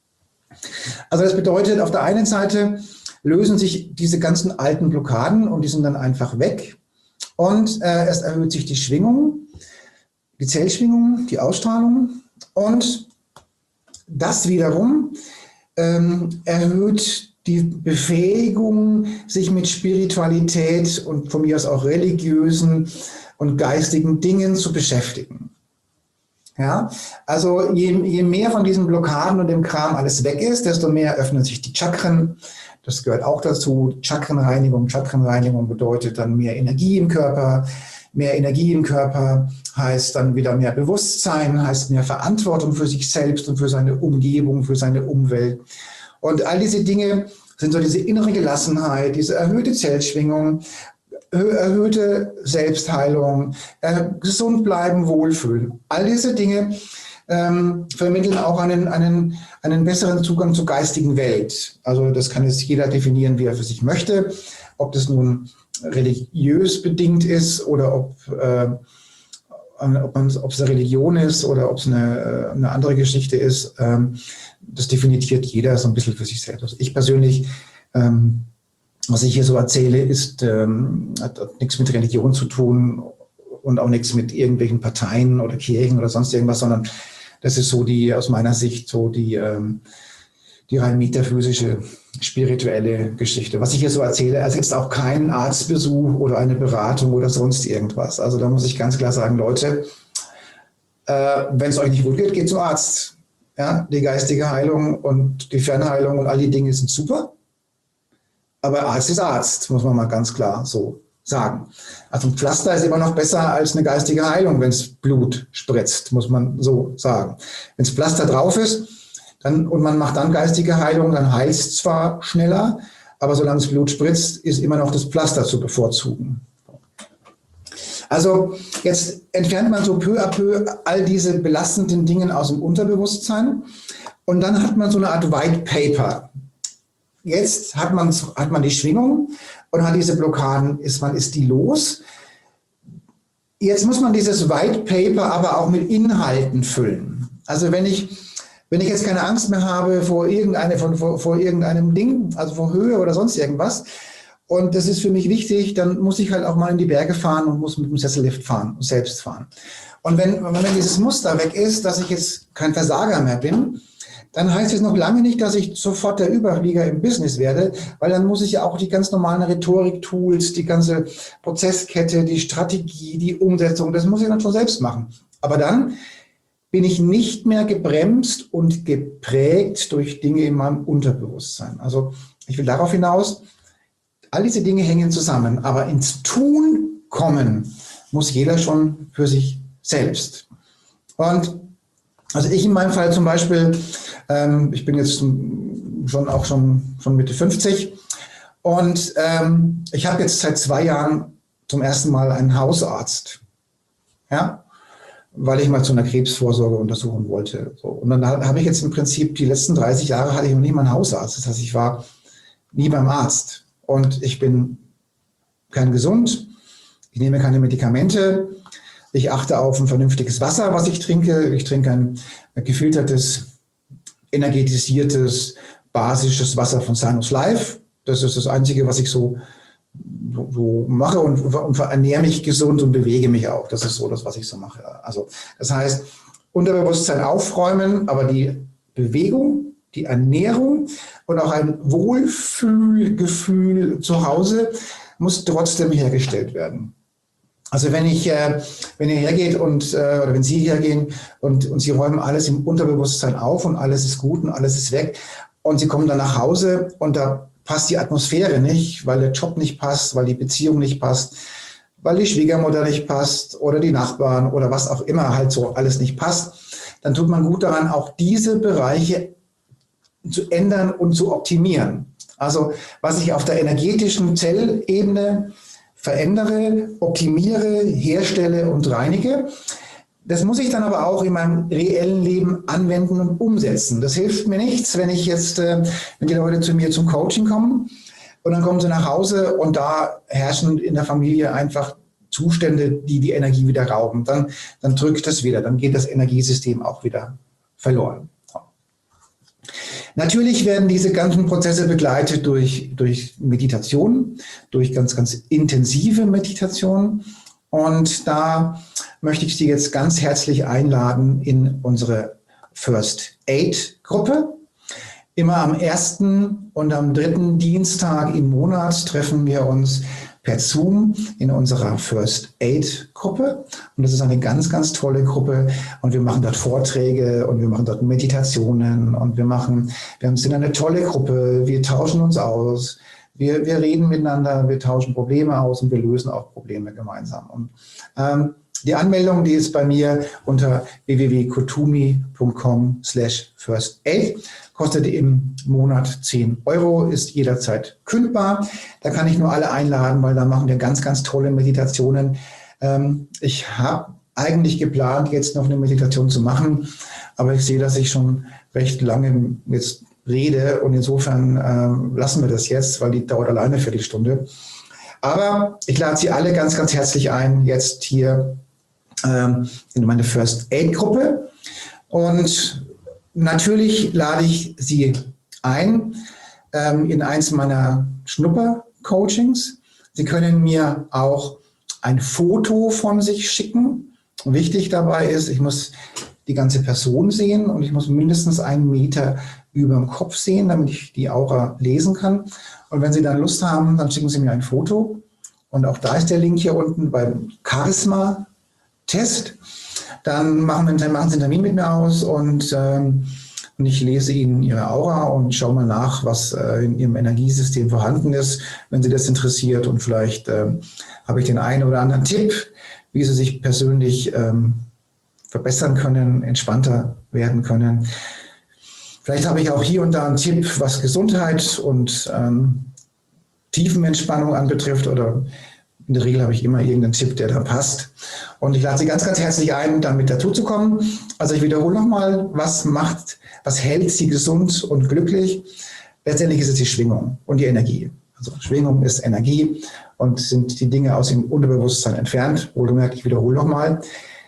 Also das bedeutet, auf der einen Seite lösen sich diese ganzen alten Blockaden und die sind dann einfach weg. Und äh, es erhöht sich die Schwingung, die Zellschwingung, die Ausstrahlung. Und das wiederum ähm, erhöht die Befähigung, sich mit Spiritualität und von mir aus auch religiösen und geistigen Dingen zu beschäftigen. Ja, also je, je mehr von diesen Blockaden und dem Kram alles weg ist, desto mehr öffnen sich die Chakren. Das gehört auch dazu. Chakrenreinigung. Chakrenreinigung bedeutet dann mehr Energie im Körper. Mehr Energie im Körper heißt dann wieder mehr Bewusstsein, heißt mehr Verantwortung für sich selbst und für seine Umgebung, für seine Umwelt. Und all diese Dinge sind so diese innere Gelassenheit, diese erhöhte Zellschwingung, erhöhte Selbstheilung, äh, gesund bleiben, wohlfühlen. All diese Dinge ähm, vermitteln auch einen, einen, einen besseren Zugang zur geistigen Welt. Also das kann jetzt jeder definieren, wie er für sich möchte. Ob das nun religiös bedingt ist oder ob, äh, ob, man, ob es eine Religion ist oder ob es eine, eine andere Geschichte ist. Ähm, das definiert jeder so ein bisschen für sich selbst. Also ich persönlich, ähm, was ich hier so erzähle, ist, ähm, hat, hat nichts mit Religion zu tun und auch nichts mit irgendwelchen Parteien oder Kirchen oder sonst irgendwas, sondern das ist so die, aus meiner Sicht, so die, ähm, die rein metaphysische, spirituelle Geschichte. Was ich hier so erzähle, ersetzt auch keinen Arztbesuch oder eine Beratung oder sonst irgendwas. Also da muss ich ganz klar sagen, Leute, äh, wenn es euch nicht gut geht, geht zum Arzt. Ja, die geistige Heilung und die Fernheilung und all die Dinge sind super. Aber Arzt ist Arzt, muss man mal ganz klar so sagen. Also ein Pflaster ist immer noch besser als eine geistige Heilung, wenn es Blut spritzt, muss man so sagen. Wenn das Pflaster drauf ist dann, und man macht dann geistige Heilung, dann heilt es zwar schneller, aber solange das Blut spritzt, ist immer noch das Pflaster zu bevorzugen. Also jetzt entfernt man so peu à peu all diese belastenden Dinge aus dem Unterbewusstsein und dann hat man so eine Art White Paper. Jetzt hat man, hat man die Schwingung und hat diese Blockaden, ist, man ist die los. Jetzt muss man dieses White Paper aber auch mit Inhalten füllen. Also wenn ich, wenn ich jetzt keine Angst mehr habe vor, irgendeine, von, vor, vor irgendeinem Ding, also vor Höhe oder sonst irgendwas, und das ist für mich wichtig, dann muss ich halt auch mal in die Berge fahren und muss mit dem Sessellift fahren und selbst fahren. Und wenn, wenn dieses Muster weg ist, dass ich jetzt kein Versager mehr bin, dann heißt es noch lange nicht, dass ich sofort der Überflieger im Business werde, weil dann muss ich ja auch die ganz normalen Rhetorik-Tools, die ganze Prozesskette, die Strategie, die Umsetzung, das muss ich dann schon selbst machen. Aber dann bin ich nicht mehr gebremst und geprägt durch Dinge in meinem Unterbewusstsein. Also ich will darauf hinaus, all diese Dinge hängen zusammen, aber ins Tun kommen muss jeder schon für sich selbst. Und also ich in meinem Fall zum Beispiel, ähm, ich bin jetzt schon auch schon, schon Mitte fünfzig und ähm, ich habe jetzt seit zwei Jahren zum ersten Mal einen Hausarzt, ja, weil ich mal zu einer Krebsvorsorge untersuchen wollte. So. Und dann habe ich jetzt im Prinzip die letzten dreißig Jahre hatte ich noch nie mal einen Hausarzt. Das heißt, ich war nie beim Arzt und ich bin kein gesund, ich nehme keine Medikamente. Ich achte auf ein vernünftiges Wasser, was ich trinke. Ich trinke ein gefiltertes, energetisiertes, basisches Wasser von Sinus Life. Das ist das Einzige, was ich so, so, so mache und, und ernähre mich gesund und bewege mich auch. Das ist so das, was ich so mache. Also das heißt, Unterbewusstsein aufräumen, aber die Bewegung, die Ernährung und auch ein Wohlfühlgefühl zu Hause muss trotzdem hergestellt werden. Also wenn ich, äh, wenn ihr hergeht und, äh, oder wenn Sie hergehen und, und Sie räumen alles im Unterbewusstsein auf und alles ist gut und alles ist weg und Sie kommen dann nach Hause und da passt die Atmosphäre nicht, weil der Job nicht passt, weil die Beziehung nicht passt, weil die Schwiegermutter nicht passt oder die Nachbarn oder was auch immer halt so alles nicht passt, dann tut man gut daran, auch diese Bereiche zu ändern und zu optimieren. Also was ich auf der energetischen Zellebene verändere, optimiere, herstelle und reinige. Das muss ich dann aber auch in meinem reellen Leben anwenden und umsetzen. Das hilft mir nichts, wenn ich jetzt, äh, wenn die Leute zu mir zum Coaching kommen und dann kommen sie nach Hause und da herrschen in der Familie einfach Zustände, die die Energie wieder rauben. Dann, dann drückt das wieder, dann geht das Energiesystem auch wieder verloren. Natürlich werden diese ganzen Prozesse begleitet durch, durch Meditation, durch ganz, ganz intensive Meditation. Und da möchte ich Sie jetzt ganz herzlich einladen in unsere First Aid Gruppe. Immer am ersten und am dritten Dienstag im Monat treffen wir uns per Zoom in unserer First Aid Gruppe. Und das ist eine ganz, ganz tolle Gruppe. Und wir machen dort Vorträge und wir machen dort Meditationen und wir machen, wir sind eine tolle Gruppe. Wir tauschen uns aus. Wir, wir reden miteinander, wir tauschen Probleme aus und wir lösen auch Probleme gemeinsam. Und ähm, die Anmeldung, die ist bei mir unter w w w punkt kotumi punkt com slash first aid, kostet im Monat zehn Euro, ist jederzeit kündbar. Da kann ich nur alle einladen, weil da machen wir ganz, ganz tolle Meditationen. Ähm, ich habe eigentlich geplant, jetzt noch eine Meditation zu machen, aber ich sehe, dass ich schon recht lange jetzt rede und insofern ähm, lassen wir das jetzt, weil die dauert alleine eine Viertelstunde. Aber ich lade Sie alle ganz, ganz herzlich ein, jetzt hier ähm, in meine First Aid Gruppe. Und natürlich lade ich Sie ein ähm, in eins meiner Schnupper-Coachings. Sie können mir auch ein Foto von sich schicken. Wichtig dabei ist, ich muss die ganze Person sehen und ich muss mindestens einen Meter über dem Kopf sehen, damit ich die Aura lesen kann. Und wenn Sie dann Lust haben, dann schicken Sie mir ein Foto. Und auch da ist der Link hier unten beim Charisma-Test. Dann machen, wir, dann machen Sie einen Termin mit mir aus und, ähm, und ich lese Ihnen Ihre Aura und schaue mal nach, was äh, in Ihrem Energiesystem vorhanden ist, wenn Sie das interessiert. Und vielleicht ähm, habe ich den einen oder anderen Tipp, wie Sie sich persönlich ähm, verbessern können, entspannter werden können. Vielleicht habe ich auch hier und da einen Tipp, was Gesundheit und ähm, Tiefenentspannung anbetrifft, oder in der Regel habe ich immer irgendeinen Tipp, der da passt. Und ich lade Sie ganz, ganz herzlich ein, damit dazuzukommen. Also ich wiederhole nochmal, was macht, was hält Sie gesund und glücklich? Letztendlich ist es die Schwingung und die Energie. Also Schwingung ist Energie und sind die Dinge aus dem Unterbewusstsein entfernt. Wohlgemerkt, ich wiederhole nochmal.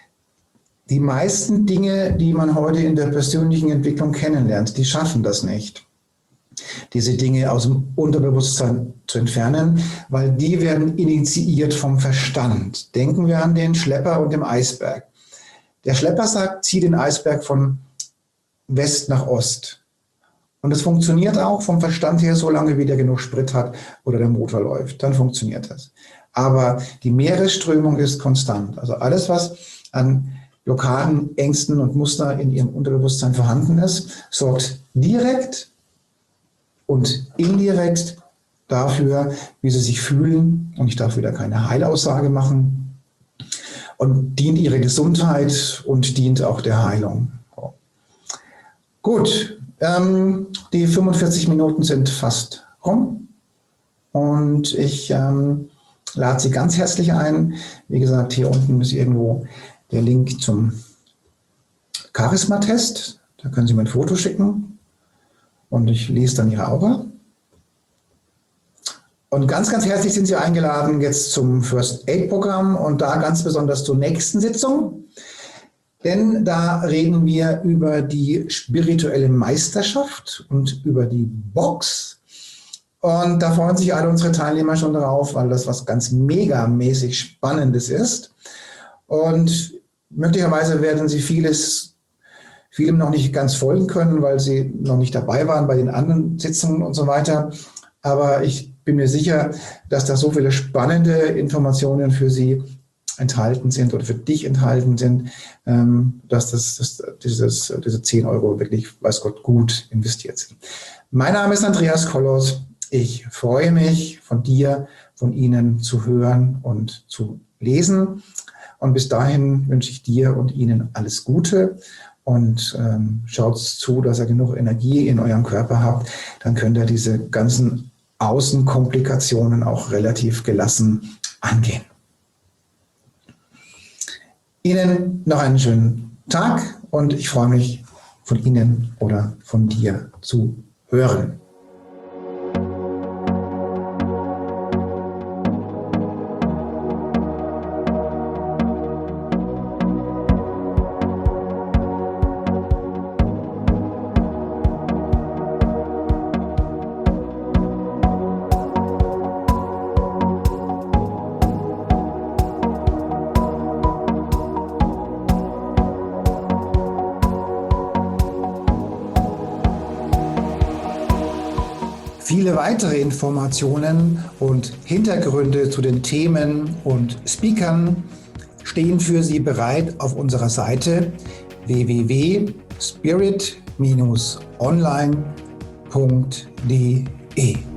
Die meisten Dinge, die man heute in der persönlichen Entwicklung kennenlernt, die schaffen das nicht, diese Dinge aus dem Unterbewusstsein zu entfernen, weil die werden initiiert vom Verstand. Denken wir an den Schlepper und den Eisberg. Der Schlepper sagt, zieh den Eisberg von West nach Ost. Und es funktioniert auch vom Verstand her, solange wie der genug Sprit hat oder der Motor läuft. Dann funktioniert das. Aber die Meeresströmung ist konstant. Also alles, was an Blockaden, Ängsten und Muster in Ihrem Unterbewusstsein vorhanden ist, sorgt direkt und indirekt dafür, wie Sie sich fühlen. Und ich darf wieder keine Heilaussage machen. Und dient Ihrer Gesundheit und dient auch der Heilung. Gut, ähm, die fünfundvierzig Minuten sind fast rum. Und ich ähm, lade Sie ganz herzlich ein. Wie gesagt, hier unten ist irgendwo der Link zum Charisma-Test. Da können Sie mir ein Foto schicken und ich lese dann Ihre Aura. Und ganz, ganz herzlich sind Sie eingeladen jetzt zum First Aid Programm und da ganz besonders zur nächsten Sitzung. Denn da reden wir über die spirituelle Meisterschaft und über die Box. Und da freuen sich alle unsere Teilnehmer schon drauf, weil das was ganz megamäßig Spannendes ist. Und möglicherweise werden Sie vieles, vielem noch nicht ganz folgen können, weil Sie noch nicht dabei waren bei den anderen Sitzungen und so weiter. Aber ich bin mir sicher, dass da so viele spannende Informationen für Sie enthalten sind oder für dich enthalten sind, dass das, das, dieses, diese zehn Euro wirklich, weiß Gott, gut investiert sind. Mein Name ist Andreas Kollos. Ich freue mich, von dir, von Ihnen zu hören und zu lesen. Und bis dahin wünsche ich dir und Ihnen alles Gute und ähm, schaut zu, dass ihr genug Energie in eurem Körper habt. Dann könnt ihr diese ganzen Außenkomplikationen auch relativ gelassen angehen. Ihnen noch einen schönen Tag und ich freue mich, von Ihnen oder von dir zu hören. Viele weitere Informationen und Hintergründe zu den Themen und Speakern stehen für Sie bereit auf unserer Seite w w w punkt spirit Bindestrich online punkt d e.